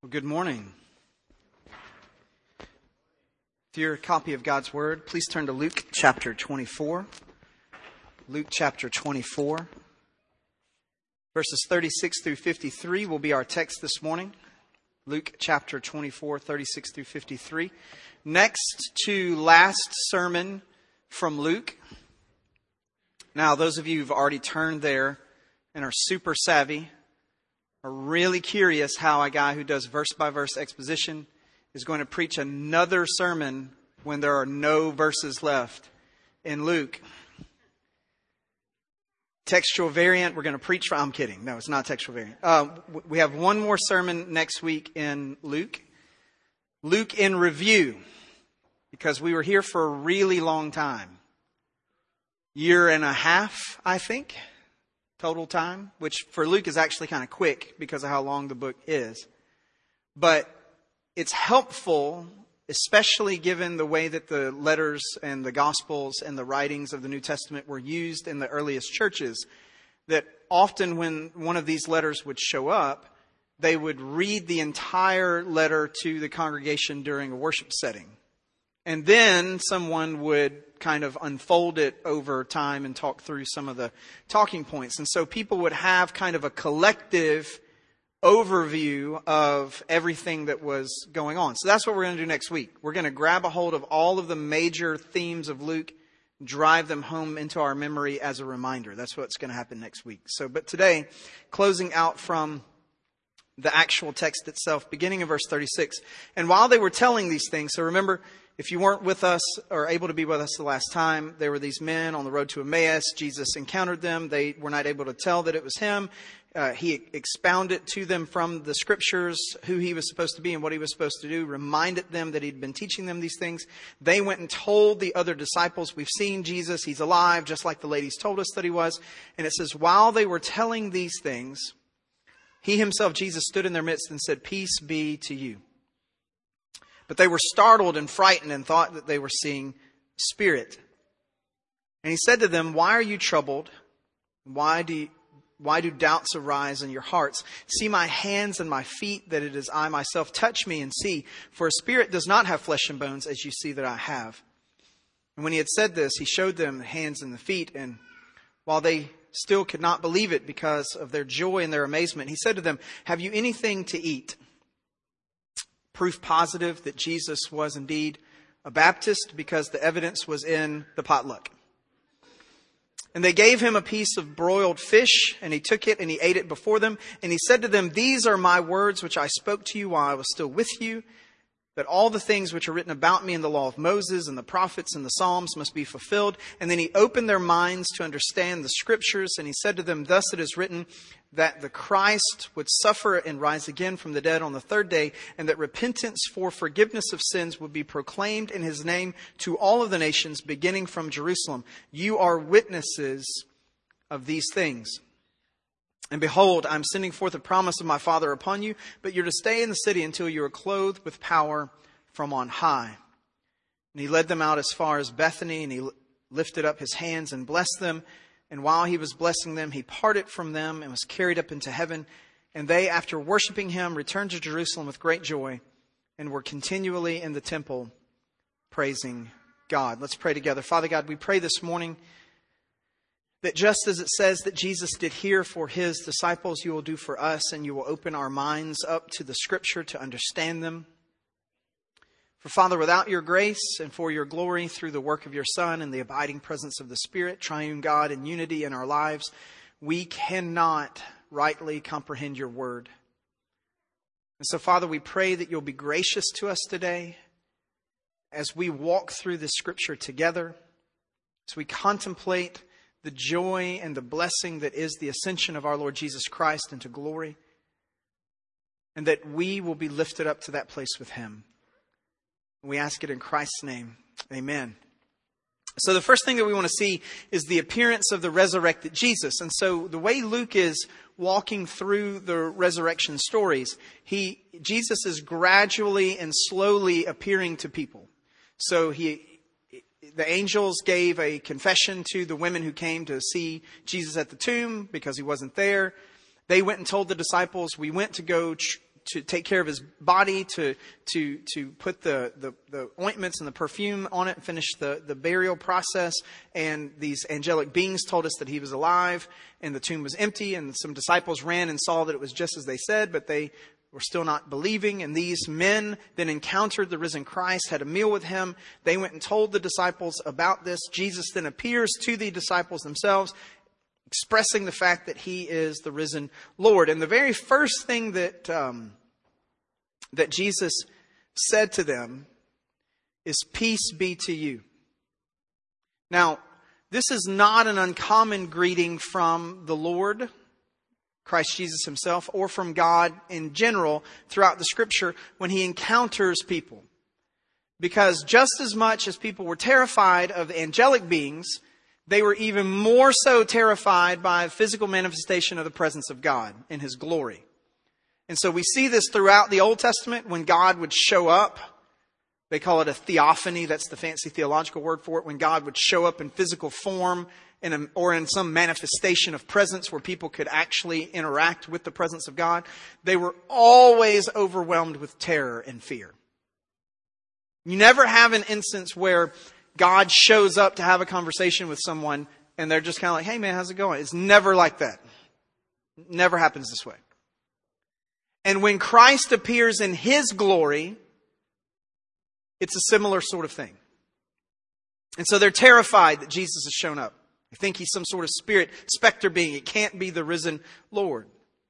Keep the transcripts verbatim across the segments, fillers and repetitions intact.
Well, good morning. If you're a copy of God's Word, please turn to Luke chapter twenty-four. Luke chapter twenty-four. Verses thirty-six through fifty-three will be our text this morning. Luke chapter twenty-four, thirty-six through fifty-three. Next to last sermon from Luke. Now, those of you who've already turned there and are super savvy, are really curious how a guy who does verse-by-verse exposition is going to preach another sermon when there are no verses left in Luke. Textual variant, we're going to preach from... I'm kidding. No, it's not textual variant. Uh, we have one more sermon next week in Luke. Luke in review, because we were here for a really long time. Year and a half, I think. Total time, which for Luke is actually kind of quick because of how long the book is. But it's helpful, especially given the way that the letters and the Gospels and the writings of the New Testament were used in the earliest churches, that often when one of these letters would show up, they would read the entire letter to the congregation during a worship setting. And then someone would kind of unfold it over time and talk through some of the talking points. And so people would have kind of a collective overview of everything that was going on. So that's what we're going to do next week. We're going to grab a hold of all of the major themes of Luke, drive them home into our memory as a reminder. That's what's going to happen next week. So, but today, closing out from the actual text itself, beginning in verse thirty-six. And while they were telling these things, so remember, if you weren't with us or able to be with us the last time, there were these men on the road to Emmaus. Jesus encountered them. They were not able to tell that it was him. Uh, he expounded to them from the scriptures who he was supposed to be and what he was supposed to do, reminded them that he'd been teaching them these things. They went and told the other disciples, we've seen Jesus, he's alive, just like the ladies told us that he was. And it says, while they were telling these things, he himself, Jesus, stood in their midst and said, peace be to you. But they were startled and frightened and thought that they were seeing spirit. And he said to them, why are you troubled? Why do you, why do doubts arise in your hearts? See my hands and my feet, that it is I myself. Touch me and see. For a spirit does not have flesh and bones, as you see that I have. And when he had said this, he showed them the hands and the feet. And while they still could not believe it because of their joy and their amazement, he said to them, have you anything to eat? Proof positive that Jesus was indeed a Baptist, because the evidence was in the potluck. And they gave him a piece of broiled fish, and he took it and he ate it before them. And he said to them, these are my words which I spoke to you while I was still with you, that all the things which are written about me in the law of Moses and the prophets and the Psalms must be fulfilled. And then he opened their minds to understand the scriptures. And he said to them, thus it is written that the Christ would suffer and rise again from the dead on the third day, and that repentance for forgiveness of sins would be proclaimed in his name to all of the nations, beginning from Jerusalem. You are witnesses of these things. And behold, I'm sending forth the promise of my Father upon you, but you're to stay in the city until you are clothed with power from on high. And he led them out as far as Bethany, and he lifted up his hands and blessed them. And while he was blessing them, he parted from them and was carried up into heaven. And they, after worshiping him, returned to Jerusalem with great joy and were continually in the temple praising God. Let's pray together. Father God, we pray this morning that just as it says that Jesus did here for his disciples, you will do for us, and you will open our minds up to the scripture to understand them. For Father, without your grace and for your glory through the work of your Son and the abiding presence of the Spirit, triune God in unity in our lives, we cannot rightly comprehend your word. And so, Father, we pray that you'll be gracious to us today as we walk through this scripture together, as we contemplate the joy and the blessing that is the ascension of our Lord Jesus Christ into glory, and that we will be lifted up to that place with him. We ask it in Christ's name. Amen. So the first thing that we want to see is the appearance of the resurrected Jesus. And so the way Luke is walking through the resurrection stories, he Jesus is gradually and slowly appearing to people. So he the angels gave a confession to the women who came to see Jesus at the tomb because he wasn't there. They went and told the disciples, we went to go tr- to take care of his body, to to to put the, the, the ointments and the perfume on it and finish the, the burial process. And these angelic beings told us that he was alive and the tomb was empty. And some disciples ran and saw that it was just as they said, but they were still not believing. And these men then encountered the risen Christ, had a meal with him. They went and told the disciples about this. Jesus then appears to the disciples themselves, expressing the fact that he is the risen Lord. And the very first thing that um, that Jesus said to them is, "Peace be to you." Now, this is not an uncommon greeting from the Lord, Christ Jesus himself, or from God in general throughout the Scripture when he encounters people. Because just as much as people were terrified of angelic beings, they were even more so terrified by the physical manifestation of the presence of God in his glory. And so we see this throughout the Old Testament when God would show up. They call it a theophany. That's the fancy theological word for it. When God would show up in physical form in a, or in some manifestation of presence where people could actually interact with the presence of God, they were always overwhelmed with terror and fear. You never have an instance where God shows up to have a conversation with someone and they're just kind of like, "Hey man, how's it going?" It's never like that. It never happens this way. And when Christ appears in his glory, it's a similar sort of thing. And so they're terrified that Jesus has shown up. They think he's some sort of spirit, specter being. It can't be the risen Lord.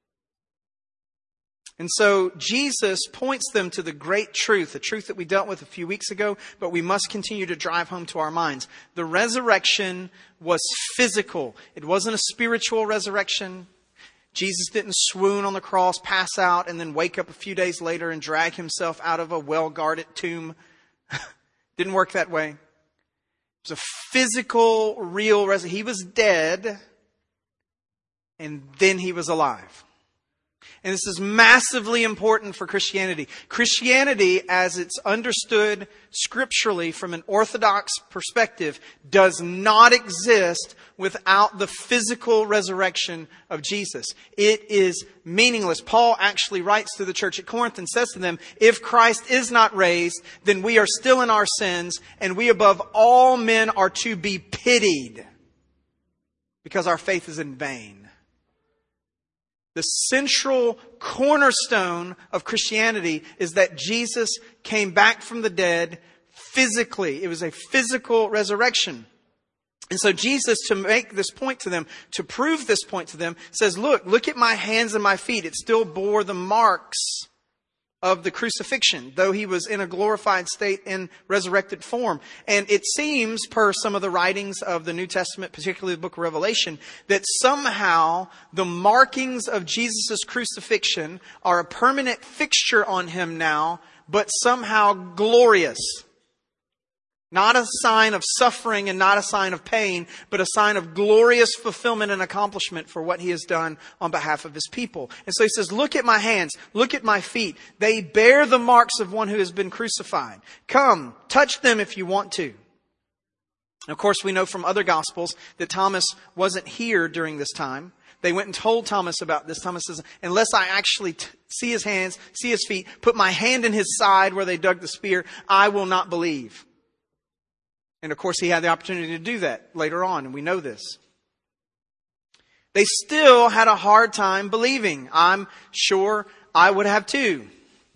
And so Jesus points them to the great truth, a truth that we dealt with a few weeks ago, but we must continue to drive home to our minds. The resurrection was physical. It wasn't a spiritual resurrection. Jesus didn't swoon on the cross, pass out, and then wake up a few days later and drag himself out of a well-guarded tomb. Didn't work that way. It was a physical, real resurrection. He was dead, and then he was alive. And this is massively important for Christianity. Christianity, as it's understood scripturally from an orthodox perspective, does not exist without the physical resurrection of Jesus. It is meaningless. Paul actually writes to the church at Corinth and says to them, "If Christ is not raised, then we are still in our sins, and we above all men are to be pitied, because our faith is in vain." The central cornerstone of Christianity is that Jesus came back from the dead physically. It was a physical resurrection. And so Jesus, to make this point to them, to prove this point to them, says, look, look at my hands and my feet. It still bore the marks of the crucifixion, though he was in a glorified state in resurrected form. And it seems, per some of the writings of the New Testament, particularly the book of Revelation, that somehow the markings of Jesus' crucifixion are a permanent fixture on him now, but somehow glorious. Not a sign of suffering and not a sign of pain, but a sign of glorious fulfillment and accomplishment for what he has done on behalf of his people. And so he says, look at my hands, look at my feet. They bear the marks of one who has been crucified. Come, touch them if you want to. And of course, we know from other Gospels that Thomas wasn't here during this time. They went and told Thomas about this. Thomas says, unless I actually t- see his hands, see his feet, put my hand in his side where they dug the spear, I will not believe. And of course, he had the opportunity to do that later on, and we know this. They still had a hard time believing. I'm sure I would have too.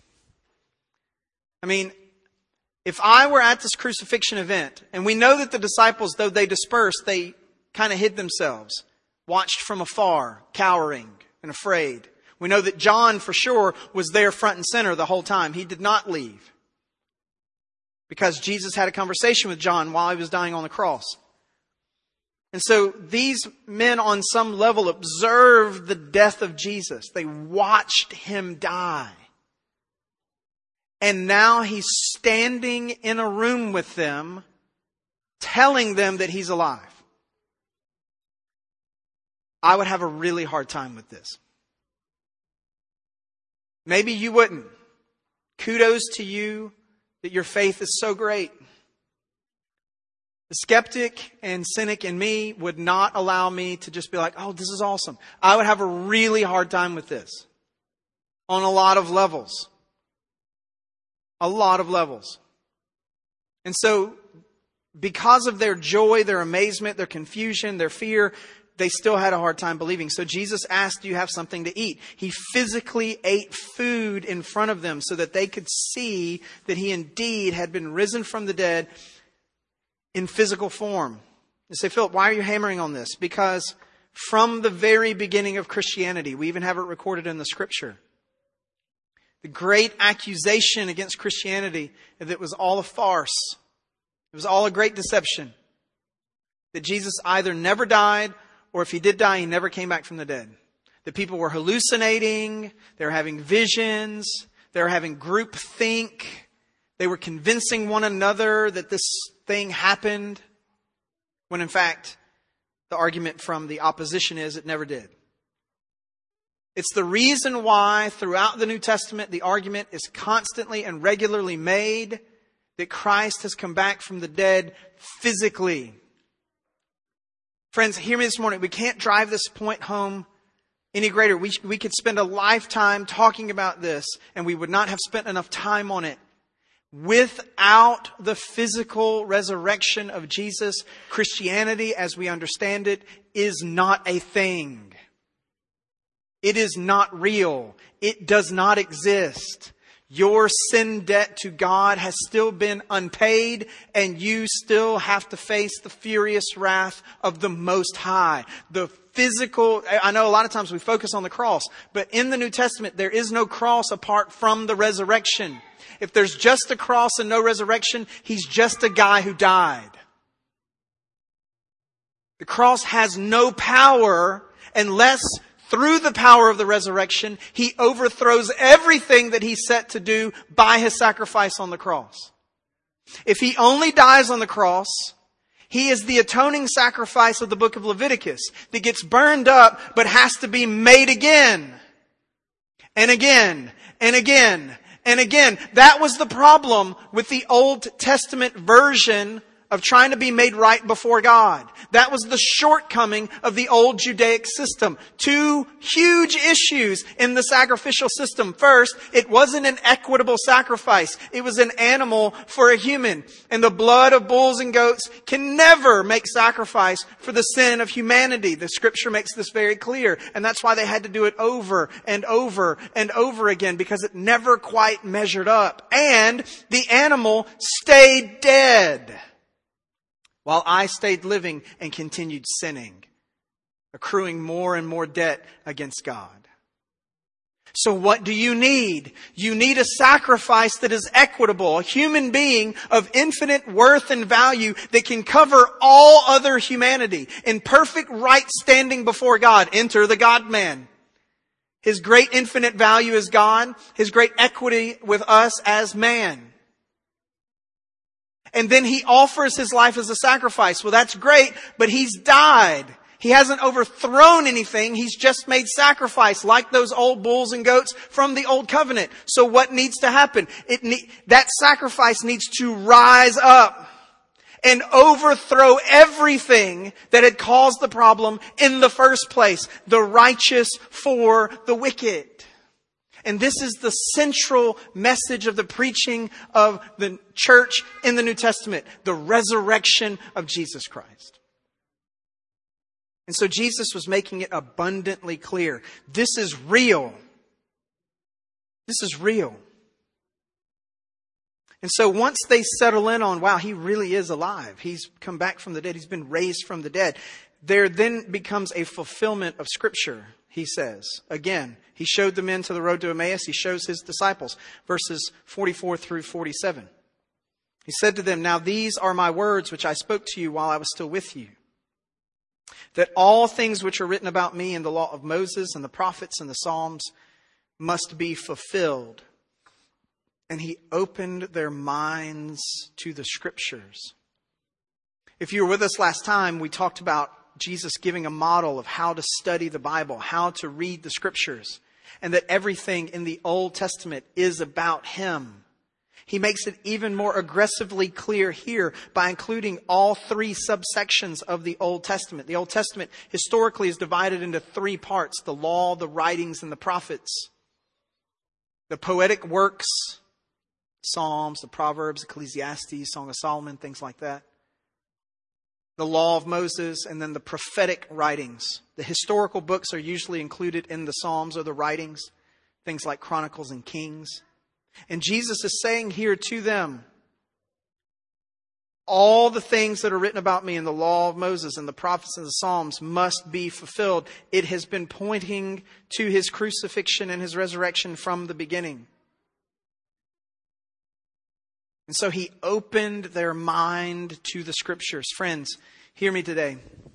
I mean, if I were at this crucifixion event, and we know that the disciples, though they dispersed, they kind of hid themselves, watched from afar, cowering and afraid. We know that John, for sure, was there front and center the whole time. He did not leave, because Jesus had a conversation with John while he was dying on the cross. And so these men on some level observed the death of Jesus. They watched him die. And now he's standing in a room with them, telling them that he's alive. I would have a really hard time with this. Maybe you wouldn't. Kudos to you that your faith is so great. The skeptic and cynic in me would not allow me to just be like, oh, this is awesome. I would have a really hard time with this. on a lot of levels. A lot of levels. And so, because of their joy, their amazement, their confusion, their fear, they still had a hard time believing. So Jesus asked, do you have something to eat? He physically ate food in front of them so that they could see that he indeed had been risen from the dead in physical form. You say, Philip, why are you hammering on this? Because from the very beginning of Christianity, we even have it recorded in the scripture, the great accusation against Christianity that it was all a farce. It was all a great deception. That Jesus either never died, or if he did die, he never came back from the dead. That people were hallucinating, they were having visions, they were having group think, they were convincing one another that this thing happened, when in fact, the argument from the opposition is it never did. It's the reason why throughout the New Testament the argument is constantly and regularly made that Christ has come back from the dead physically. Friends, hear me this morning. We can't drive this point home any greater. We, we could spend a lifetime talking about this and we would not have spent enough time on it. Without the physical resurrection of Jesus, Christianity as we understand it is not a thing. It is not real. It does not exist. Your sin debt to God has still been unpaid, and you still have to face the furious wrath of the Most High. The physical, I know a lot of times we focus on the cross, but in the New Testament, there is no cross apart from the resurrection. If there's just a cross and no resurrection, he's just a guy who died. The cross has no power unless through the power of the resurrection, he overthrows everything that he's set to do by his sacrifice on the cross. If he only dies on the cross, he is the atoning sacrifice of the book of Leviticus that gets burned up but has to be made again and again and again and again. That was the problem with the Old Testament version of trying to be made right before God. That was the shortcoming of the old Judaic system. Two huge issues in the sacrificial system. First, it wasn't an equitable sacrifice. It was an animal for a human. And the blood of bulls and goats can never make sacrifice for the sin of humanity. The scripture makes this very clear. And that's why they had to do it over and over and over again, because it never quite measured up. And the animal stayed dead while I stayed living and continued sinning, accruing more and more debt against God. So what do you need? You need a sacrifice that is equitable, a human being of infinite worth and value that can cover all other humanity in perfect right standing before God. Enter the God-man. His great infinite value as God, his great equity with us as man. And then he offers his life as a sacrifice. Well, that's great, but he's died. He hasn't overthrown anything. He's just made sacrifice like those old bulls and goats from the old covenant. So what needs to happen? It ne- that sacrifice needs to rise up and overthrow everything that had caused the problem in the first place. The righteous for the wicked. And this is the central message of the preaching of the church in the New Testament. The resurrection of Jesus Christ. And so Jesus was making it abundantly clear. This is real. This is real. And so once they settle in on, wow, he really is alive. He's come back from the dead. He's been raised from the dead. There then becomes a fulfillment of Scripture, he says. Again, he showed the men to the road to Emmaus. He shows his disciples. Verses forty-four through forty-seven. He said to them, now these are my words which I spoke to you while I was still with you. That all things which are written about me in the law of Moses and the prophets and the Psalms must be fulfilled. And he opened their minds to the Scriptures. If you were with us last time, we talked about Jesus giving a model of how to study the Bible, how to read the Scriptures, and that everything in the Old Testament is about him. He makes it even more aggressively clear here by including all three subsections of the Old Testament. The Old Testament historically is divided into three parts: the law, the writings, and the prophets. The poetic works, Psalms, the Proverbs, Ecclesiastes, Song of Solomon, things like that. The Law of Moses, and then the prophetic writings. The historical books are usually included in the Psalms or the writings, things like Chronicles and Kings. And Jesus is saying here to them, all the things that are written about me in the Law of Moses and the prophets and the Psalms must be fulfilled. It has been pointing to His crucifixion and His resurrection from the beginning. And so He opened their mind to the Scriptures. Friends, hear me today.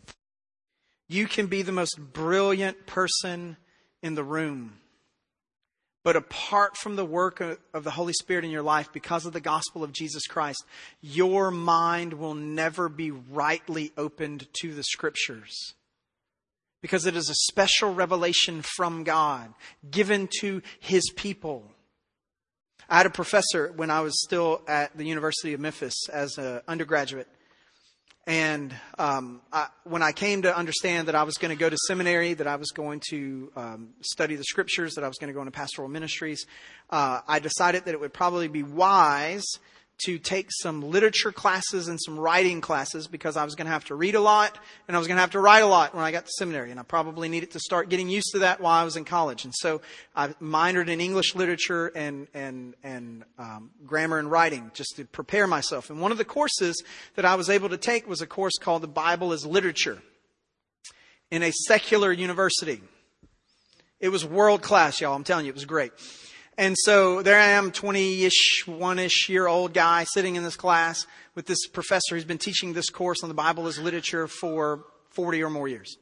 You can be the most brilliant person in the room. But apart from the work of the Holy Spirit in your life, because of the gospel of Jesus Christ, your mind will never be rightly opened to the Scriptures. Because it is a special revelation from God, given to His people. I had a professor when I was still at the University of Memphis as an undergraduate. And um, I, when I came to understand that I was going to go to seminary, that I was going to um, study the Scriptures, that I was going to go into pastoral ministries, uh, I decided that it would probably be wise to take some literature classes and some writing classes, because I was going to have to read a lot and I was going to have to write a lot when I got to seminary. And I probably needed to start getting used to that while I was in college. And so I minored in English literature and, and, and um, grammar and writing just to prepare myself. And one of the courses that I was able to take was a course called The Bible as Literature in a secular university. It was world class, y'all. I'm telling you, it was great. And so there I am, twenty-ish, one-ish year old guy sitting in this class with this professor who's been teaching this course on the Bible as literature for forty or more years.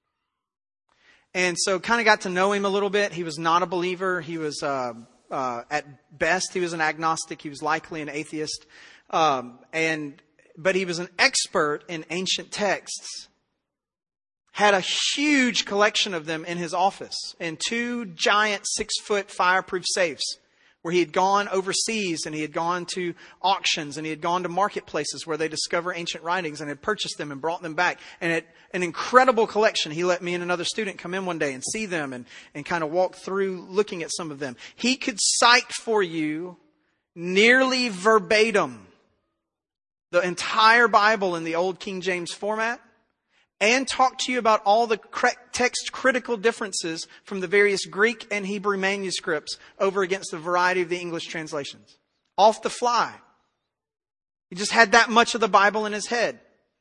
And so kind of got to know him a little bit. He was not a believer. He was, uh, uh, at best, he was an agnostic. He was likely an atheist. Um, and, but he was an expert in ancient texts. Had a huge collection of them in his office, and two giant six-foot fireproof safes where he had gone overseas and he had gone to auctions and he had gone to marketplaces where they discover ancient writings and had purchased them and brought them back. And it, an incredible collection. He let me and another student come in one day and see them and, and kind of walk through looking at some of them. He could cite for you nearly verbatim the entire Bible in the Old King James format, and talk to you about all the text critical differences from the various Greek and Hebrew manuscripts over against a variety of the English translations. Off the fly. He just had that much of the Bible in his head.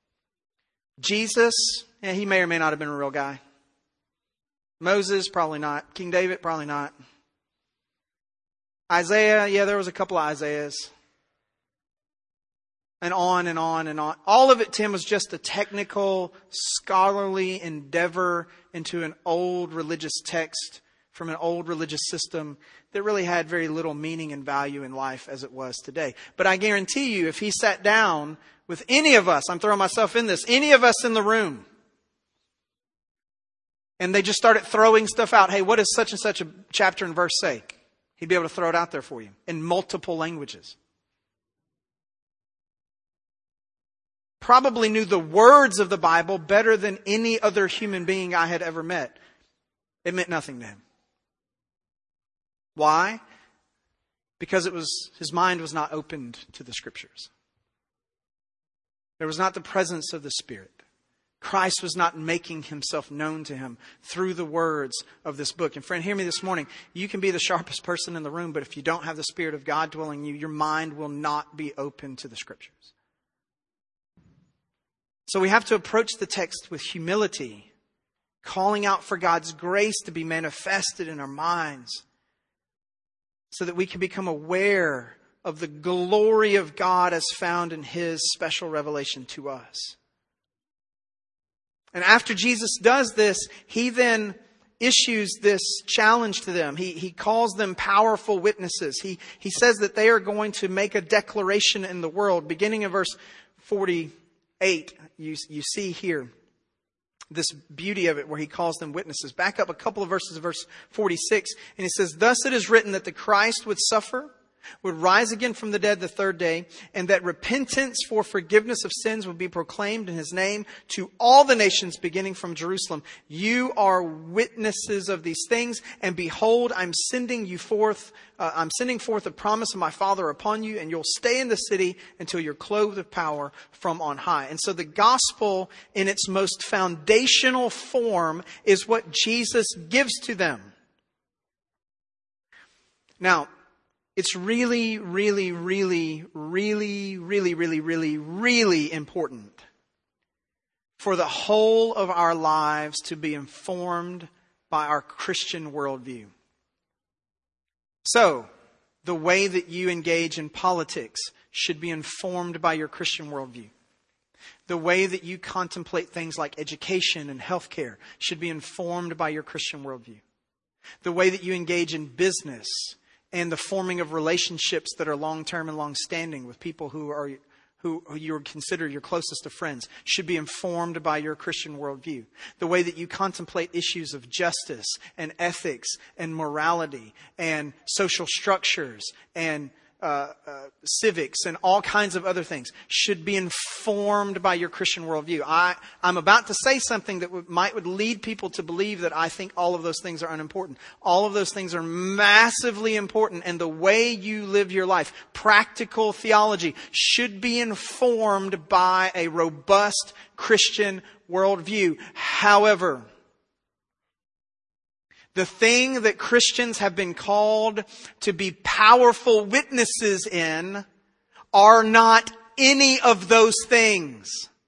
Jesus, yeah, he may or may not have been a real guy. Moses, probably not. King David, probably not. Isaiah, yeah, there was a couple of Isaiahs. And on and on and on. All of it, Tim, was just a technical, scholarly endeavor into an old religious text from an old religious system that really had very little meaning and value in life as it was today. But I guarantee you, if he sat down with any of us, I'm throwing myself in this, any of us in the room, and they just started throwing stuff out, hey, what does such and such a chapter and verse say? He'd be able to throw it out there for you in multiple languages. Probably knew the words of the Bible better than any other human being I had ever met. It meant nothing to him. Why? Because it was, his mind was not opened to the Scriptures. There was not the presence of the Spirit. Christ was not making himself known to him through the words of this book. And friend, hear me this morning. You can be the sharpest person in the room, but if you don't have the Spirit of God dwelling in you, your mind will not be open to the Scriptures. So we have to approach the text with humility, calling out for God's grace to be manifested in our minds so that we can become aware of the glory of God as found in His special revelation to us. And after Jesus does this, He then issues this challenge to them. He, he calls them powerful witnesses. He, he says that they are going to make a declaration in the world. Beginning in verse forty-eight, you, you see here this beauty of it where he calls them witnesses. Back up a couple of verses, verse forty-six, and he says, "Thus it is written that the Christ would suffer would rise again from the dead the third day, and that repentance for forgiveness of sins would be proclaimed in his name to all the nations beginning from Jerusalem. You are witnesses of these things, and behold, I'm sending you forth, uh, I'm sending forth the promise of my Father upon you, and you'll stay in the city until you're clothed with power from on high. And so the gospel in its most foundational form is what Jesus gives to them. Now, it's really, really, really, really, really, really, really, really important for the whole of our lives to be informed by our Christian worldview. So, the way that you engage in politics should be informed by your Christian worldview. The way that you contemplate things like education and healthcare should be informed by your Christian worldview. The way that you engage in business and the forming of relationships that are long-term and long-standing with people who are who, who you consider your closest of friends should be informed by your Christian worldview. The way that you contemplate issues of justice and ethics and morality and social structures and Uh, uh, civics and all kinds of other things should be informed by your Christian worldview. I, I'm about to say something that would, might would lead people to believe that I think all of those things are unimportant. All of those things are massively important, and the way you live your life, practical theology, should be informed by a robust Christian worldview. However, the thing that Christians have been called to be powerful witnesses in are not any of those things.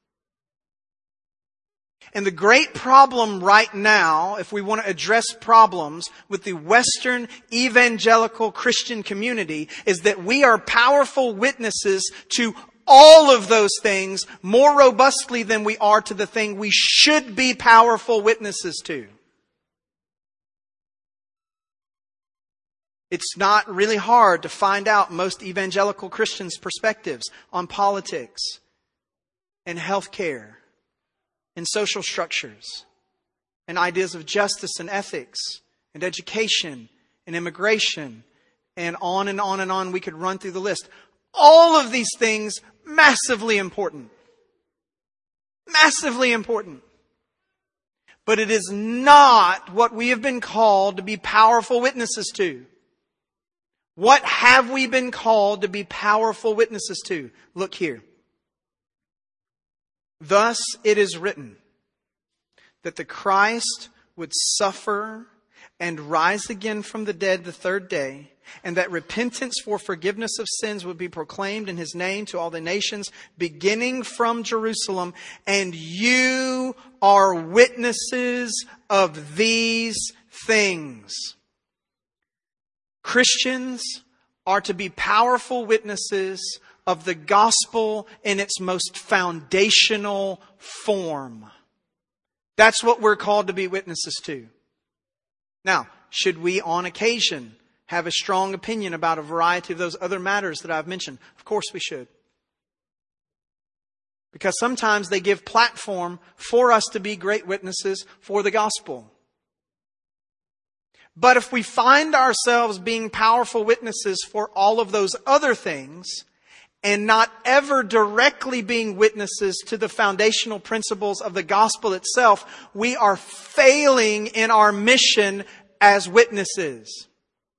And the great problem right now, if we want to address problems with the Western evangelical Christian community, is that we are powerful witnesses to all of those things more robustly than we are to the thing we should be powerful witnesses to. It's not really hard to find out most evangelical Christians' perspectives on politics and healthcare and social structures and ideas of justice and ethics and education and immigration and on and on and on. We could run through the list. All of these things, massively important. Massively important. But it is not what we have been called to be powerful witnesses to. What have we been called to be powerful witnesses to? Look here. Thus it is written that the Christ would suffer and rise again from the dead the third day, and that repentance for forgiveness of sins would be proclaimed in his name to all the nations, beginning from Jerusalem. And you are witnesses of these things. Christians are to be powerful witnesses of the gospel in its most foundational form. That's what we're called to be witnesses to. Now, should we on occasion have a strong opinion about a variety of those other matters that I've mentioned? Of course we should. Because sometimes they give platform for us to be great witnesses for the gospel. But if we find ourselves being powerful witnesses for all of those other things and not ever directly being witnesses to the foundational principles of the gospel itself, we are failing in our mission as witnesses.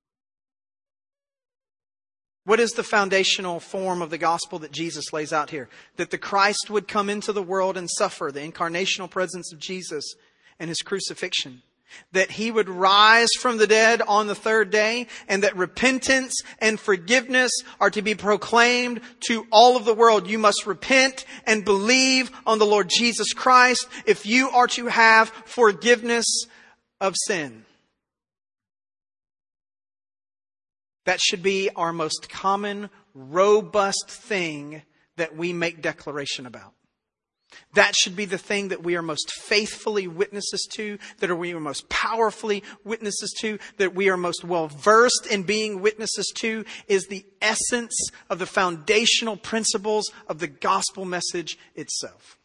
What is the foundational form of the gospel that Jesus lays out here? That the Christ would come into the world and suffer, the incarnational presence of Jesus and his crucifixion. That he would rise from the dead on the third day, and that repentance and forgiveness are to be proclaimed to all of the world. You must repent and believe on the Lord Jesus Christ if you are to have forgiveness of sin. That should be our most common, robust thing that we make declaration about. That should be the thing that we are most faithfully witnesses to, that we are most powerfully witnesses to, that we are most well versed in being witnesses to, is the essence of the foundational principles of the gospel message itself.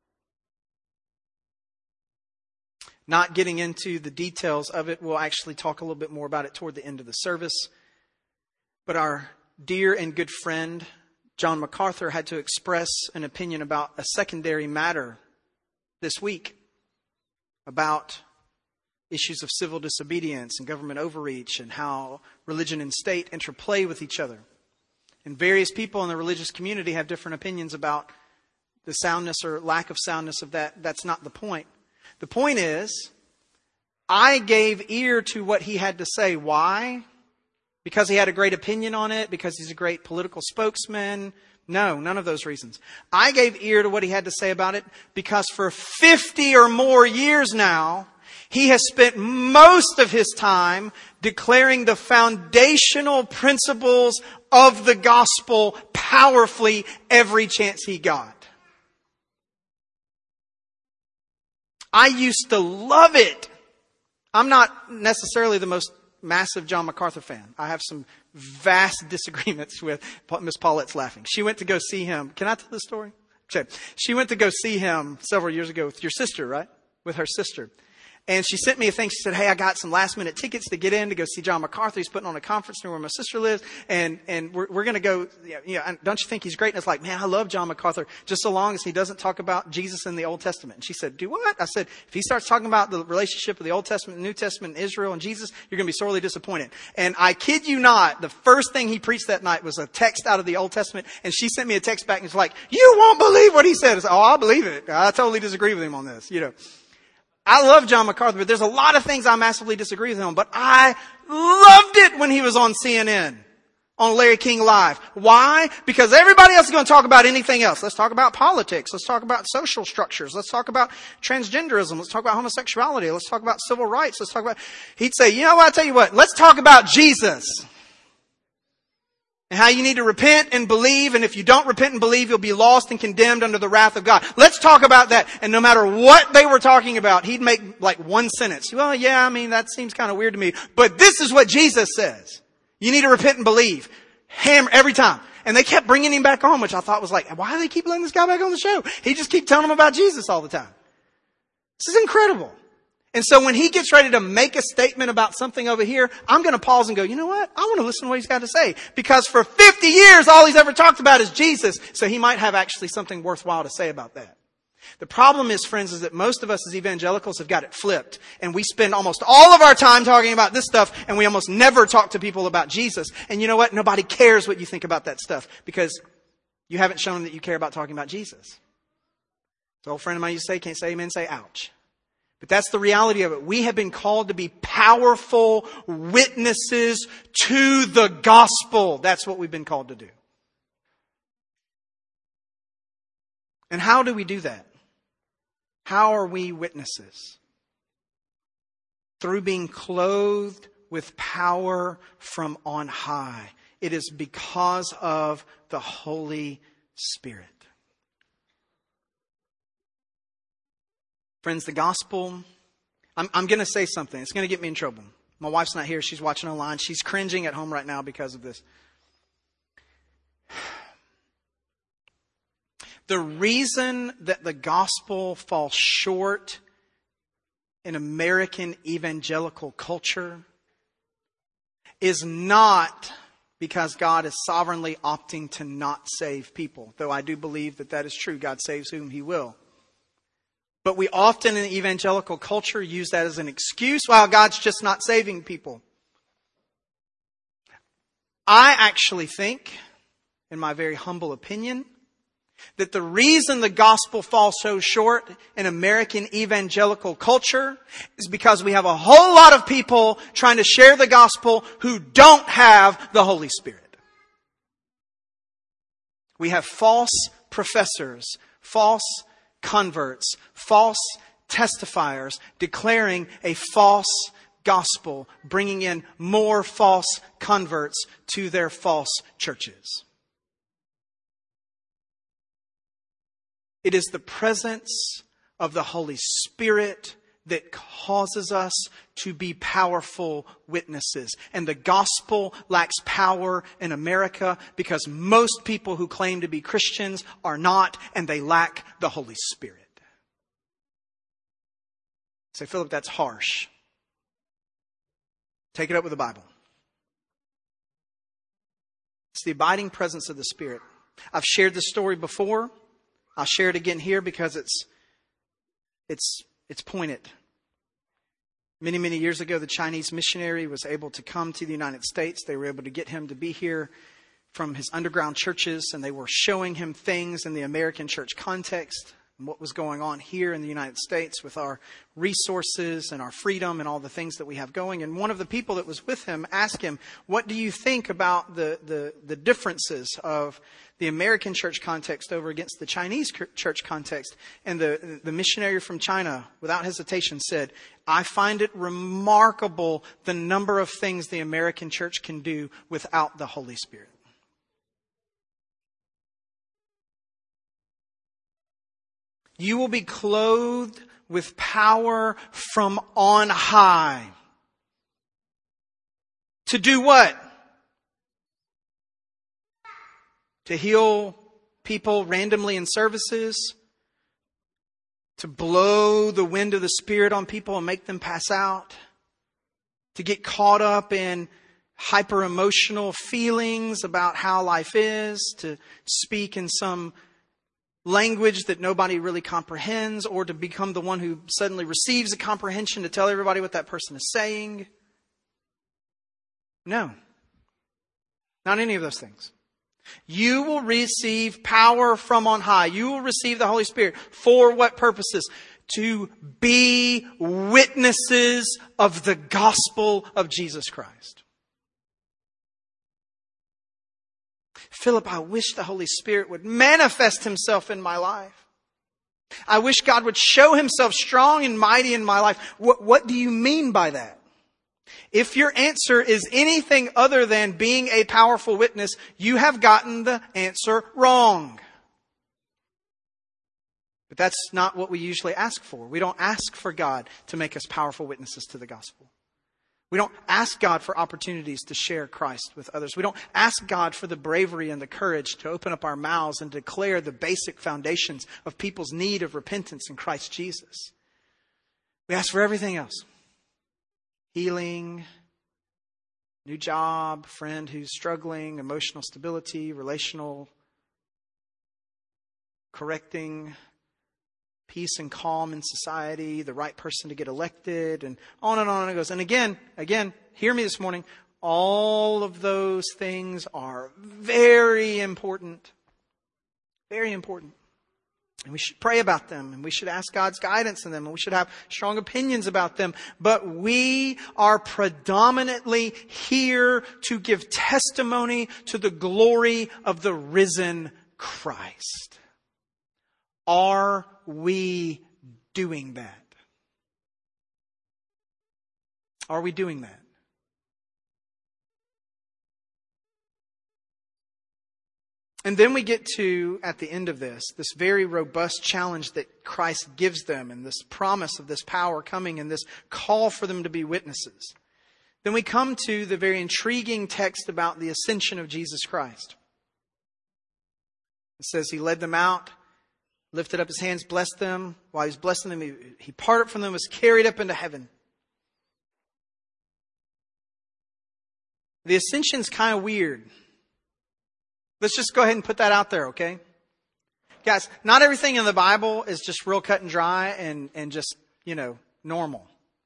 Not getting into the details of it, we'll actually talk a little bit more about it toward the end of the service. But our dear and good friend, John MacArthur, had to express an opinion about a secondary matter this week about issues of civil disobedience and government overreach and how religion and state interplay with each other. And various people in the religious community have different opinions about the soundness or lack of soundness of that. That's not the point. The point is, I gave ear to what he had to say. Why? Because he had a great opinion on it? Because he's a great political spokesman? No, none of those reasons. I gave ear to what he had to say about it because for fifty or more years now, he has spent most of his time declaring the foundational principles of the gospel powerfully every chance he got. I used to love it. I'm not necessarily the most massive John MacArthur fan. I have some vast disagreements with Miss Paulette's laughing. She went to go see him. Can I tell the story? Okay. She went to go see him several years ago with your sister, right? With her sister. And she sent me a thing. She said, hey, I got some last minute tickets to get in to go see John MacArthur. He's putting on a conference near where my sister lives. And, and we're, we're going to go, you know, don't you think he's great? And it's like, man, I love John MacArthur just so long as he doesn't talk about Jesus in the Old Testament. And she said, do what? I said, if he starts talking about the relationship of the Old Testament, the New Testament, Israel and Jesus, you're going to be sorely disappointed. And I kid you not, the first thing he preached that night was a text out of the Old Testament. And she sent me a text back and was like, you won't believe what he said. I said, oh, I believe it. I totally disagree with him on this, you know. I love John MacArthur, but there's a lot of things I massively disagree with him on. But I loved it when he was on C N N, on Larry King Live. Why? Because everybody else is going to talk about anything else. Let's talk about politics. Let's talk about social structures. Let's talk about transgenderism. Let's talk about homosexuality. Let's talk about civil rights. Let's talk about... He'd say, you know what, I'll tell you what, let's talk about Jesus. And how you need to repent and believe, and if you don't repent and believe, you'll be lost and condemned under the wrath of God. Let's talk about that. And no matter what they were talking about, he'd make like one sentence. Well, yeah, I mean, that seems kind of weird to me. But this is what Jesus says. You need to repent and believe. Hammer every time. And they kept bringing him back on, which I thought was like, why do they keep letting this guy back on the show? He just keeps telling them about Jesus all the time. This is incredible. And so when he gets ready to make a statement about something over here, I'm going to pause and go, you know what? I want to listen to what he's got to say. Because for fifty years, all he's ever talked about is Jesus. So he might have actually something worthwhile to say about that. The problem is, friends, is that most of us as evangelicals have got it flipped. And we spend almost all of our time talking about this stuff, and we almost never talk to people about Jesus. And you know what? Nobody cares what you think about that stuff, because you haven't shown that you care about talking about Jesus. So an old friend of mine used to say, can't say amen, say ouch. But that's the reality of it. We have been called to be powerful witnesses to the gospel. That's what we've been called to do. And how do we do that? How are we witnesses? Through being clothed with power from on high. It is because of the Holy Spirit. Friends, the gospel, I'm, I'm going to say something. It's going to get me in trouble. My wife's not here. She's watching online. She's cringing at home right now because of this. The reason that the gospel falls short in American evangelical culture is not because God is sovereignly opting to not save people. Though I do believe that that is true. God saves whom He will. But we often in the evangelical culture use that as an excuse. Well, God's just not saving people. I actually think, in my very humble opinion, that the reason the gospel falls so short in American evangelical culture is because we have a whole lot of people trying to share the gospel who don't have the Holy Spirit. We have false professors, false converts, false testifiers declaring a false gospel, bringing in more false converts to their false churches. It is the presence of the Holy Spirit that causes us to be powerful witnesses. And the gospel lacks power in America because most people who claim to be Christians are not, and they lack the Holy Spirit. Say, Philip, that's harsh. Take it up with the Bible. It's the abiding presence of the Spirit. I've shared this story before. I'll share it again here because it's it's it's poignant. Many, many years ago, the Chinese missionary was able to come to the United States. They were able to get him to be here from his underground churches, and they were showing him things in the American church context and what was going on here in the United States with our resources and our freedom and all the things that we have going. And one of the people that was with him asked him, what do you think about the, the, the differences of the American church context over against the Chinese church context? And the, the missionary from China, without hesitation, said, I find it remarkable the number of things the American church can do without the Holy Spirit. You will be clothed with power from on high. To do what? To heal people randomly in services. To blow the wind of the Spirit on people and make them pass out. To get caught up in hyper emotional feelings about how life is. To speak in some language that nobody really comprehends, or to become the one who suddenly receives a comprehension to tell everybody what that person is saying. No. Not any of those things. You will receive power from on high. You will receive the Holy Spirit. For what purposes? To be witnesses of the gospel of Jesus Christ. Philip, I wish the Holy Spirit would manifest Himself in my life. I wish God would show Himself strong and mighty in my life. What, what do you mean by that? If your answer is anything other than being a powerful witness, you have gotten the answer wrong. But that's not what we usually ask for. We don't ask for God to make us powerful witnesses to the gospel. We don't ask God for opportunities to share Christ with others. We don't ask God for the bravery and the courage to open up our mouths and declare the basic foundations of people's need of repentance in Christ Jesus. We ask for everything else. Healing, new job, friend who's struggling, emotional stability, relational correcting, peace and calm in society, the right person to get elected, and on and on it goes. And again, again, hear me this morning. All of those things are very important. Very important. And we should pray about them, and we should ask God's guidance in them, and we should have strong opinions about them. But we are predominantly here to give testimony to the glory of the risen Christ. Are we doing that? Are we doing that? And then we get to, at the end of this, this very robust challenge that Christ gives them, and this promise of this power coming, and this call for them to be witnesses. Then we come to the very intriguing text about the ascension of Jesus Christ. It says He led them out, lifted up His hands, blessed them. While He was blessing them, He, he parted from them, was carried up into heaven. The ascension's kind of weird. Let's just go ahead and put that out there, okay? Guys, not everything in the Bible is just real cut and dry and, and just, you know, normal.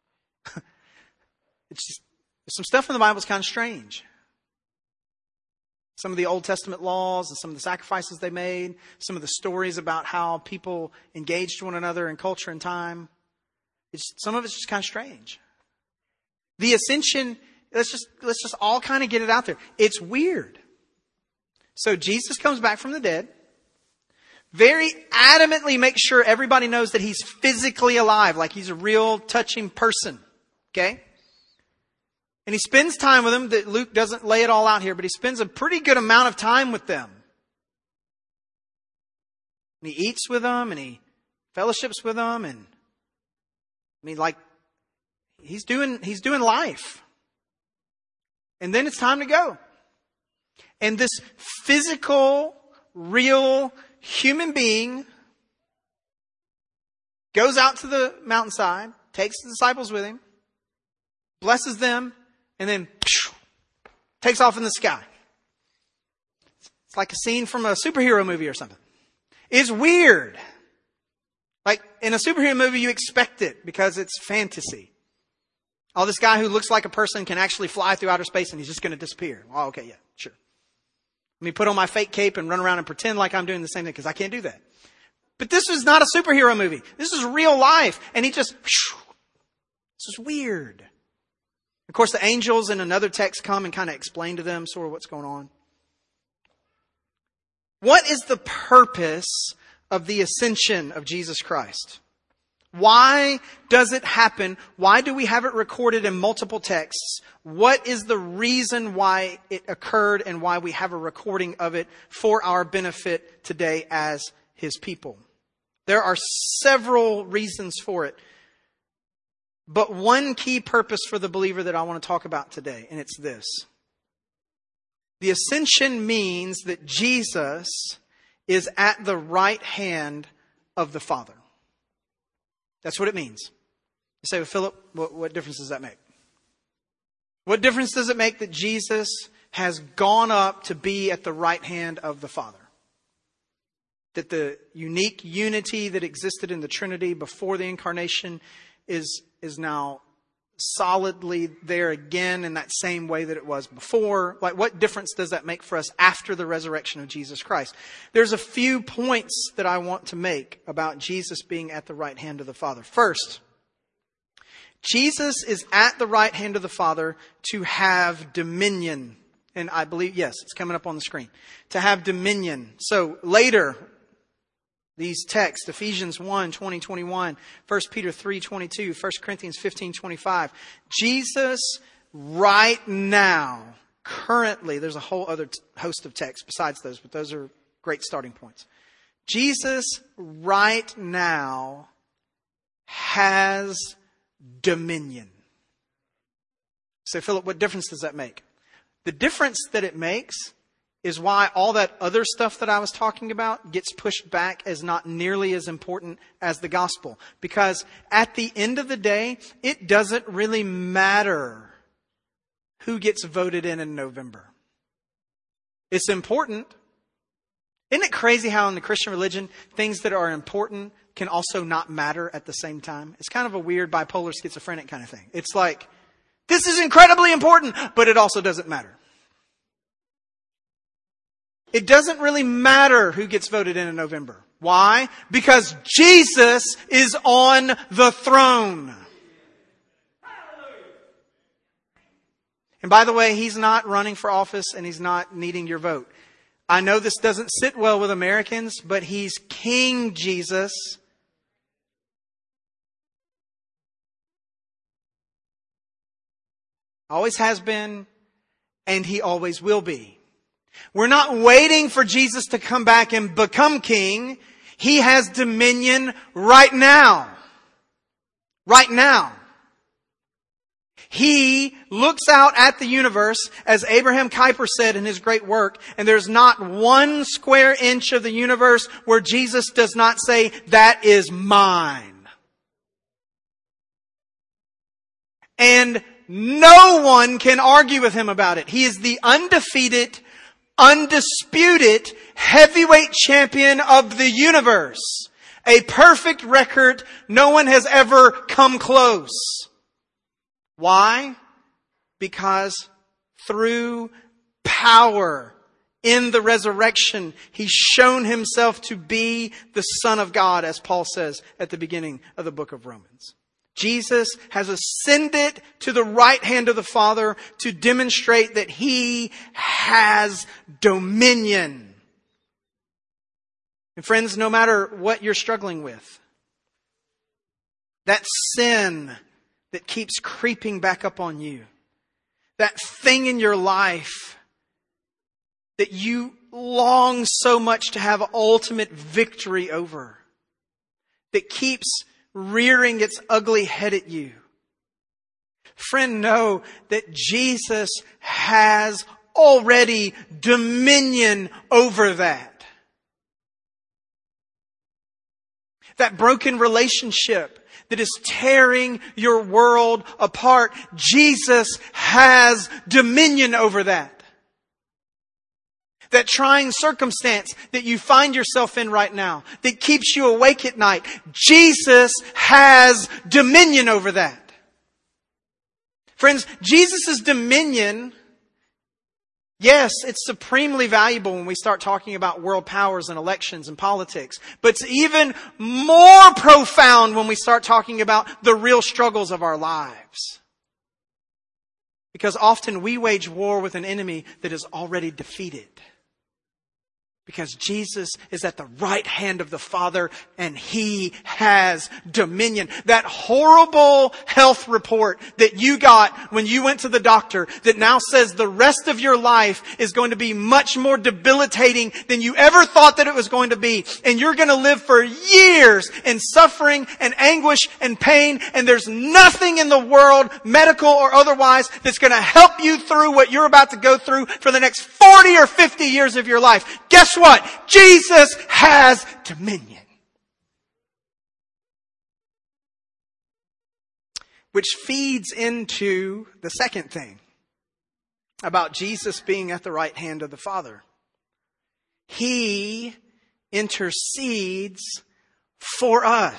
It's just, some stuff in the Bible is kind of strange. Some of the Old Testament laws and some of the sacrifices they made, some of the stories about how people engaged one another in culture and time. It's, some of it's just kind of strange. The ascension, let's just, let's just all kind of get it out there. It's weird. So Jesus comes back from the dead, very adamantly makes sure everybody knows that He's physically alive, like He's a real touching person. Okay? And He spends time with them. That Luke doesn't lay it all out here, but He spends a pretty good amount of time with them. And He eats with them, and He fellowships with them, and I mean, like, He's doing, He's doing life. And then it's time to go. And this physical, real human being goes out to the mountainside, takes the disciples with Him, blesses them, and then phew, takes off in the sky. It's like a scene from a superhero movie or something. It's weird. Like in a superhero movie, you expect it because it's fantasy. Oh, this guy who looks like a person can actually fly through outer space and he's just going to disappear. Oh, okay, yeah, sure. Let me put on my fake cape and run around and pretend like I'm doing the same thing because I can't do that. But this is not a superhero movie. This is real life. And he just, whoosh, this is weird. Of course, the angels in another text come and kind of explain to them sort of what's going on. What is the purpose of the ascension of Jesus Christ? Why does it happen? Why do we have it recorded in multiple texts? What is the reason why it occurred and why we have a recording of it for our benefit today as His people? There are several reasons for it. But one key purpose for the believer that I want to talk about today, and it's this. The ascension means that Jesus is at the right hand of the Father. That's what it means. You say, well, Philip, what, what difference does that make? What difference does it make that Jesus has gone up to be at the right hand of the Father? That the unique unity that existed in the Trinity before the incarnation is, is now solidly there again in that same way that it was before. Like, what difference does that make for us after the resurrection of Jesus Christ? There's a few points that I want to make about Jesus being at the right hand of the Father. First, Jesus is at the right hand of the Father to have dominion. And I believe, yes, it's coming up on the screen. To have dominion. So later, these texts, Ephesians one, twenty, twenty-one, First Peter three, twenty-two, First Corinthians fifteen, twenty-five. Jesus right now, currently, there's a whole other t- host of texts besides those, but those are great starting points. Jesus right now has dominion. So Philip, what difference does that make? The difference that it makes is why all that other stuff that I was talking about gets pushed back as not nearly as important as the gospel. Because at the end of the day, it doesn't really matter who gets voted in in November. It's important. Isn't it crazy how in the Christian religion, things that are important can also not matter at the same time? It's kind of a weird bipolar schizophrenic kind of thing. It's like, this is incredibly important, but it also doesn't matter. It doesn't really matter who gets voted in in November. Why? Because Jesus is on the throne. And by the way, He's not running for office and He's not needing your vote. I know this doesn't sit well with Americans, but He's King Jesus. Always has been, and He always will be. We're not waiting for Jesus to come back and become king. He has dominion right now. Right now. He looks out at the universe, as Abraham Kuyper said in his great work, and there's not one square inch of the universe where Jesus does not say, that is mine. And no one can argue with Him about it. He is the undefeated, undisputed heavyweight champion of the universe. A perfect record. No one has ever come close. Why? Because through power in the resurrection, He's shown Himself to be the Son of God, as Paul says at the beginning of the book of Romans. Jesus has ascended to the right hand of the Father to demonstrate that He has dominion. And friends, no matter what you're struggling with, that sin that keeps creeping back up on you, that thing in your life that you long so much to have ultimate victory over, that keeps rearing its ugly head at you. Friend, know that Jesus has already dominion over that. That broken relationship that is tearing your world apart, Jesus has dominion over that. that trying circumstance that you find yourself in right now, that keeps you awake at night, Jesus has dominion over that. Friends, Jesus' dominion, yes, it's supremely valuable when we start talking about world powers and elections and politics. But it's even more profound when we start talking about the real struggles of our lives. Because often we wage war with an enemy that is already defeated. Because Jesus is at the right hand of the Father and He has dominion. That horrible health report that you got when you went to the doctor that now says the rest of your life is going to be much more debilitating than you ever thought that it was going to be. And you're going to live for years in suffering and anguish and pain. And there's nothing in the world, medical or otherwise, that's going to help you through what you're about to go through for the next forty or fifty years of your life. Guess what? Jesus has dominion. Which feeds into the second thing about Jesus being at the right hand of the Father. He intercedes for us.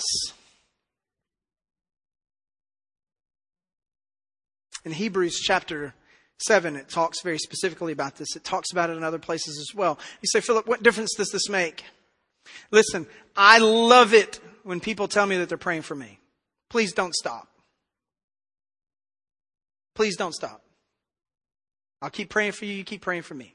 In Hebrews chapter seven, it talks very specifically about this. It talks about it in other places as well. You say, Philip, what difference does this make? Listen, I love it when people tell me that they're praying for me. Please don't stop. Please don't stop. I'll keep praying for you. You keep praying for me.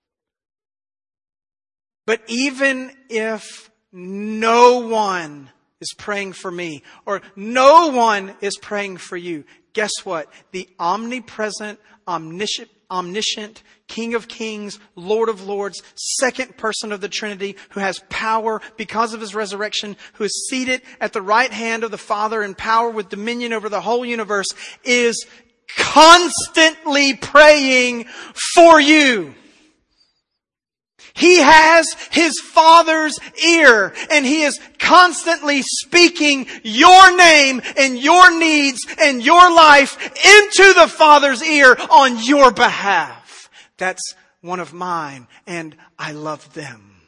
But even if no one is praying for me or no one is praying for you, guess what? The omnipresent, omniscient, omniscient, King of Kings, Lord of Lords, second person of the Trinity, who has power because of His resurrection, who is seated at the right hand of the Father in power with dominion over the whole universe, is constantly praying for you. He has His Father's ear, and He is constantly speaking your name and your needs and your life into the Father's ear on your behalf. That's one of mine, and I love them.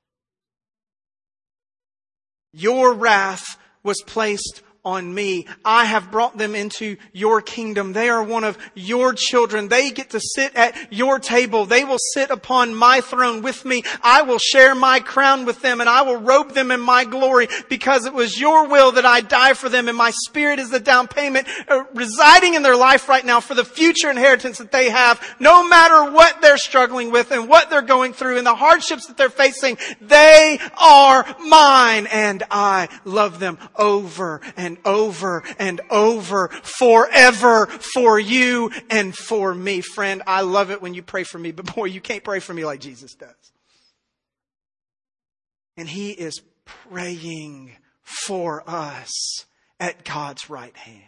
Your wrath was placed on me. I have brought them into your kingdom. They are one of your children. They get to sit at your table. They will sit upon my throne with me. I will share my crown with them, and I will robe them in my glory, because it was your will that I die for them, and my Spirit is the down payment uh, residing in their life right now for the future inheritance that they have. No matter what they're struggling with and what they're going through and the hardships that they're facing, they are mine, and I love them over and over and over, forever, for you and for me. Friend, I love it when you pray for me, but boy, you can't pray for me like Jesus does. And He is praying for us at God's right hand.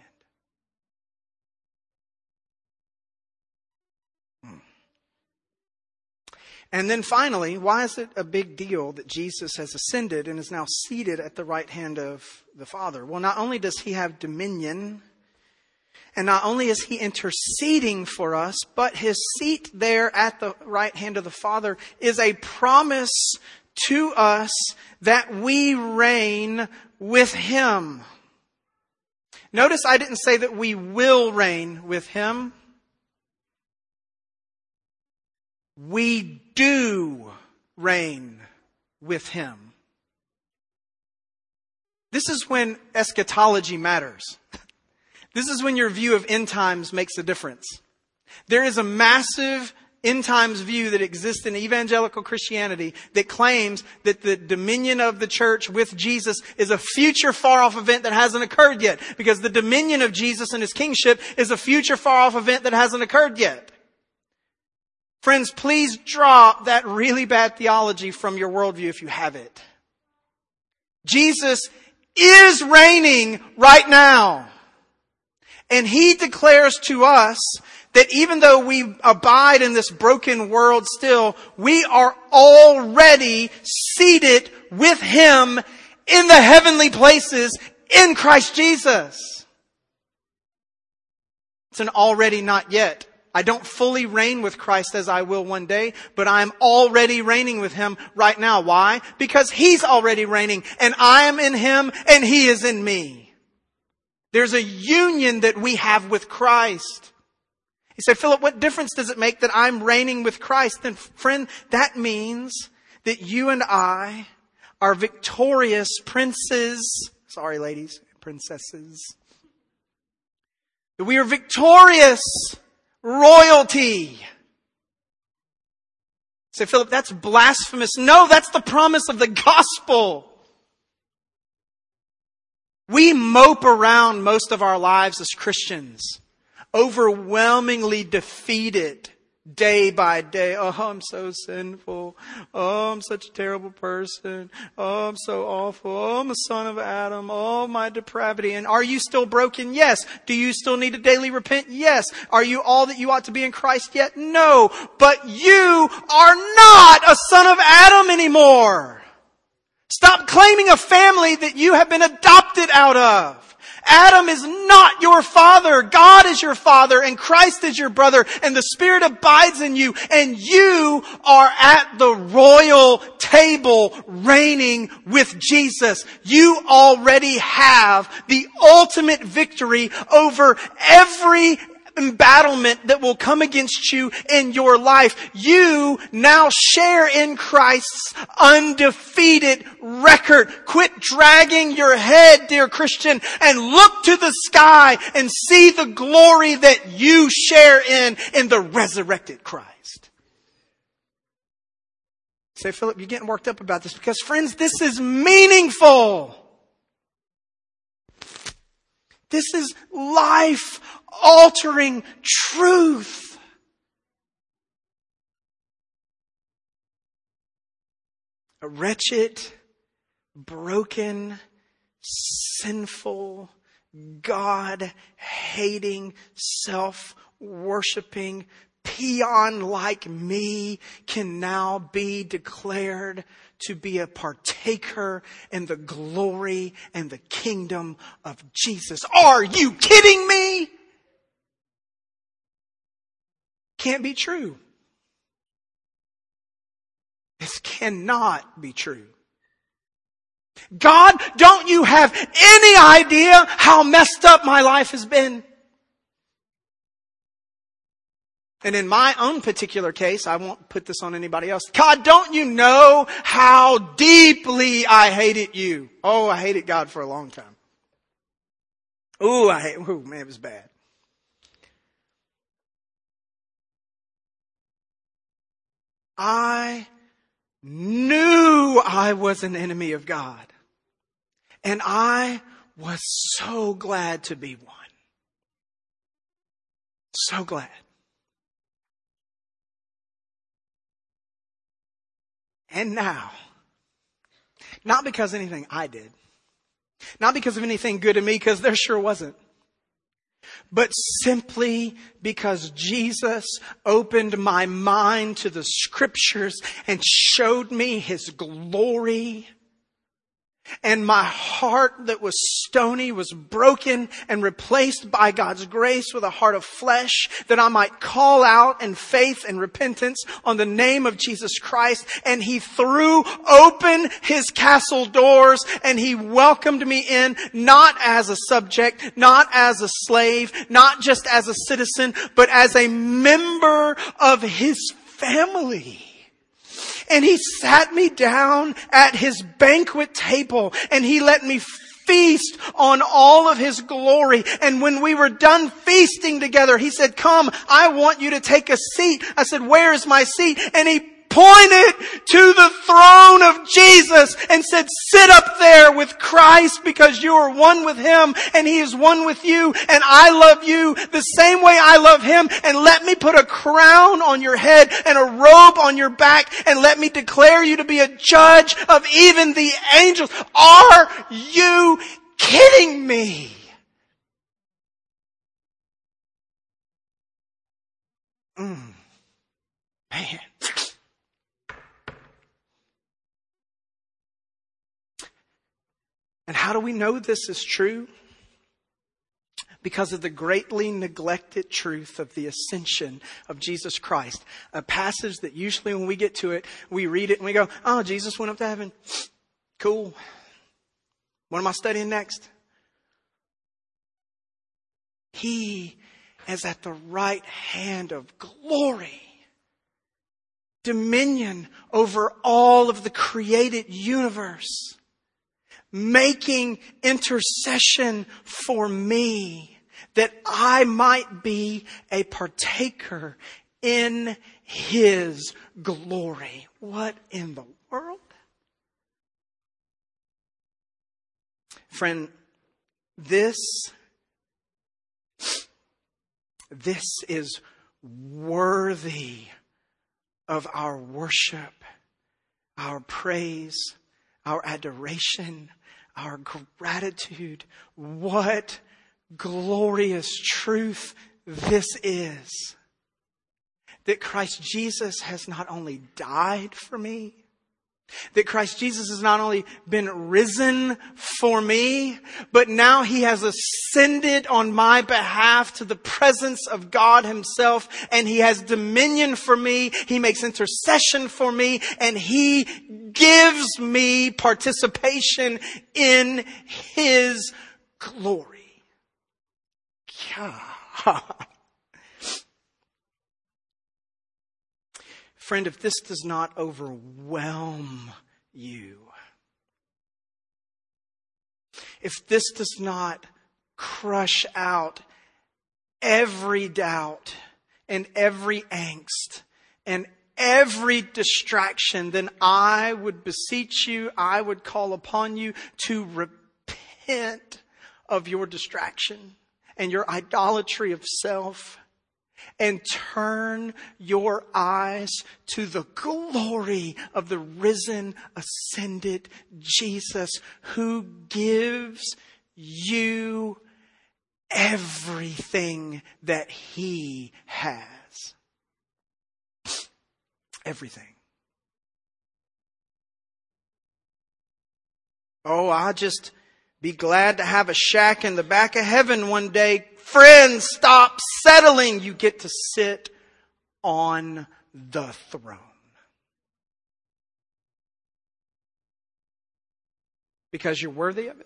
And then finally, why is it a big deal that Jesus has ascended and is now seated at the right hand of the Father? Well, not only does He have dominion, and not only is He interceding for us, but His seat there at the right hand of the Father is a promise to us that we reign with Him. Notice I didn't say that we will reign with Him. We do reign with Him. This is when eschatology matters. This is when your view of end times makes a difference. There is a massive end times view that exists in evangelical Christianity that claims that the dominion of the church with Jesus is a future far off event that hasn't occurred yet. Because the dominion of Jesus and His kingship is a future far off event that hasn't occurred yet. Friends, please drop that really bad theology from your worldview if you have it. Jesus is reigning right now. And He declares to us that even though we abide in this broken world still, we are already seated with Him in the heavenly places in Christ Jesus. It's an already not yet I don't fully reign with Christ as I will one day, but I'm already reigning with Him right now. Why? Because He's already reigning, and I am in Him, and He is in me. There's a union that we have with Christ. He said, Philip, what difference does it make that I'm reigning with Christ? Then, friend, that means that you and I are victorious princes. Sorry, ladies, princesses. That we are victorious royalty. Say, Philip, that's blasphemous. No, that's the promise of the gospel. We mope around most of our lives as Christians, overwhelmingly defeated day by day. Oh, I'm so sinful. Oh, I'm such a terrible person. Oh, I'm so awful. Oh, I'm a son of Adam. Oh, my depravity. And are you still broken? Yes. Do you still need to daily repent? Yes. Are you all that you ought to be in Christ yet? No. But you are not a son of Adam anymore. Stop claiming a family that you have been adopted out of. Adam is not your father. God is your father, and Christ is your brother, and the Spirit abides in you, and you are at the royal table reigning with Jesus. You already have the ultimate victory over every embattlement that will come against you in your life. You now share in Christ's undefeated record. Quit dragging your head, dear Christian, and look to the sky and see the glory that you share in, in the resurrected Christ. Say, Philip, you're getting worked up about this because, friends, this is meaningful. This is life-altering truth. A wretched, broken, sinful, God-hating, self-worshiping peon like me can now be declared to be a partaker in the glory and the kingdom of Jesus. Are you kidding me? Can't be true. This cannot be true. God, don't you have any idea how messed up my life has been? And in my own particular case, I won't put this on anybody else. God, don't you know how deeply I hated you? Oh, I hated God for a long time. Ooh, I hate, ooh, man, it was bad. I knew I was an enemy of God. And I was so glad to be one. So glad. And now, not because of anything I did, not because of anything good in me, because there sure wasn't, but simply because Jesus opened my mind to the Scriptures and showed me His glory. And my heart that was stony was broken and replaced by God's grace with a heart of flesh, that I might call out in faith and repentance on the name of Jesus Christ. And He threw open His castle doors and He welcomed me in, not as a subject, not as a slave, not just as a citizen, but as a member of His family. And He sat me down at His banquet table and He let me feast on all of His glory. And when we were done feasting together, He said, "Come, I want you to take a seat." I said, "Where is my seat?" And He pointed to the throne of Jesus and said, "Sit up there with Christ because you are one with Him and He is one with you. And I love you the same way I love Him. And let me put a crown on your head and a robe on your back. And let me declare you to be a judge of even the angels." Are you kidding me? Mm. Man. And how do we know this is true? because of the greatly neglected truth of the ascension of Jesus Christ. A passage that usually when we get to it, we read it and we go, oh, Jesus went up to heaven. Cool. What am I studying next? He is at the right hand of glory. Dominion over all of the created universe. Making intercession for me that I might be a partaker in His glory. What in the world? Friend, this, this is worthy of our worship, our praise, our adoration, our gratitude. What glorious truth this is. That Christ Jesus has not only died for me, that Christ Jesus has not only been risen for me, but now He has ascended on my behalf to the presence of God Himself, and He has dominion for me. He makes intercession for me, and He gives me participation in His glory. God. Friend, if this does not overwhelm you, if this does not crush out every doubt and every angst and every distraction, then I would beseech you, I would call upon you to repent of your distraction and your idolatry of self. And turn your eyes to the glory of the risen, ascended Jesus, who gives you everything that He has. Everything. Oh, I'll just be glad to have a shack in the back of heaven one day. Friends, stop settling. You get to sit on the throne. Because you're worthy of it?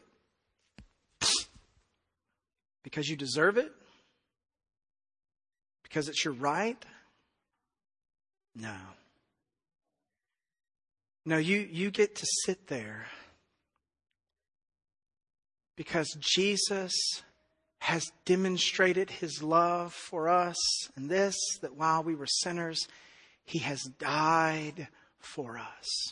Because you deserve it? Because it's your right? No. No, you, you get to sit there because Jesus has demonstrated His love for us, and this, that while we were sinners, He has died for us.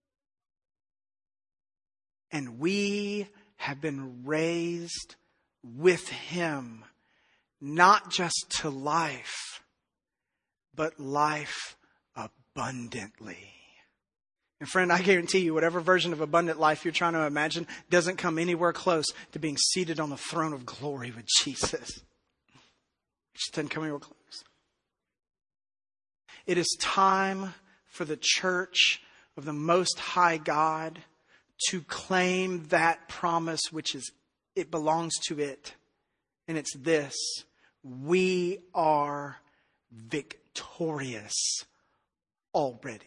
And we have been raised with Him, not just to life, but life abundantly. And friend, I guarantee you, whatever version of abundant life you're trying to imagine doesn't come anywhere close to being seated on the throne of glory with Jesus. It just doesn't come anywhere close. It is time for the church of the Most High God to claim that promise, which is, it belongs to it. And it's this: we are victorious already.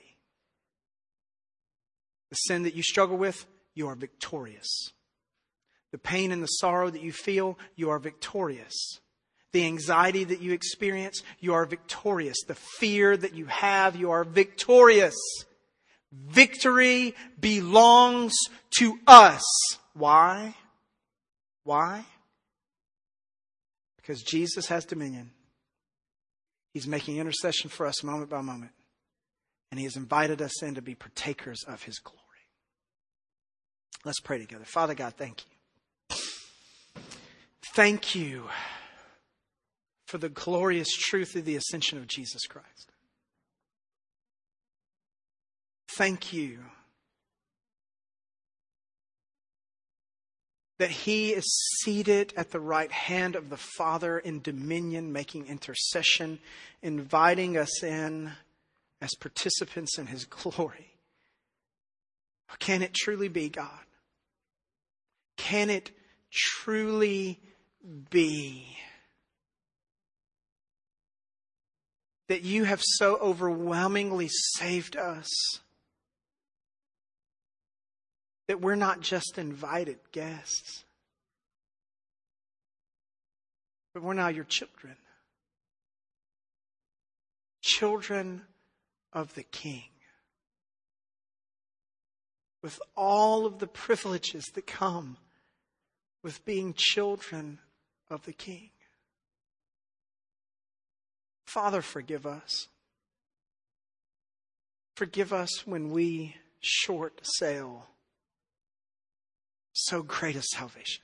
The sin that you struggle with, you are victorious. The pain and the sorrow that you feel, you are victorious. The anxiety that you experience, you are victorious. The fear that you have, you are victorious. Victory belongs to us. Why? Why? Because Jesus has dominion. He's making intercession for us moment by moment. And He has invited us in to be partakers of His glory. Let's pray together. Father God, thank you. Thank you for the glorious truth of the ascension of Jesus Christ. Thank you that He is seated at the right hand of the Father in dominion, making intercession, inviting us in as participants in His glory. Can it truly be, God? Can it truly be. That you have so overwhelmingly saved us that we're not just invited guests, but we're now your children. Children of the King. With all of the privileges that come with being children of the King. Father, forgive us. Forgive us when we short sail so great a salvation.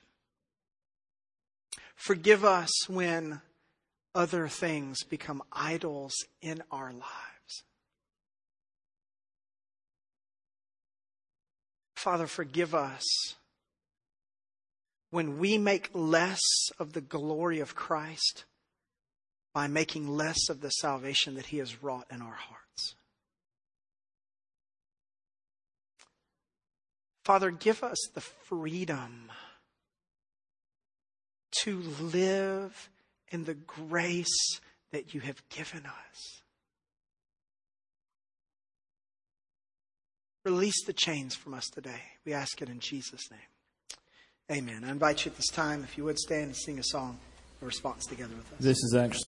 Forgive us when other things become idols in our lives. Father, forgive us when we make less of the glory of Christ by making less of the salvation that He has wrought in our hearts. Father, give us the freedom to live in the grace that you have given us. Release the chains from us today. We ask it in Jesus' name. Amen. I invite you at this time, if you would stand and sing a song, a response together with us. This is actually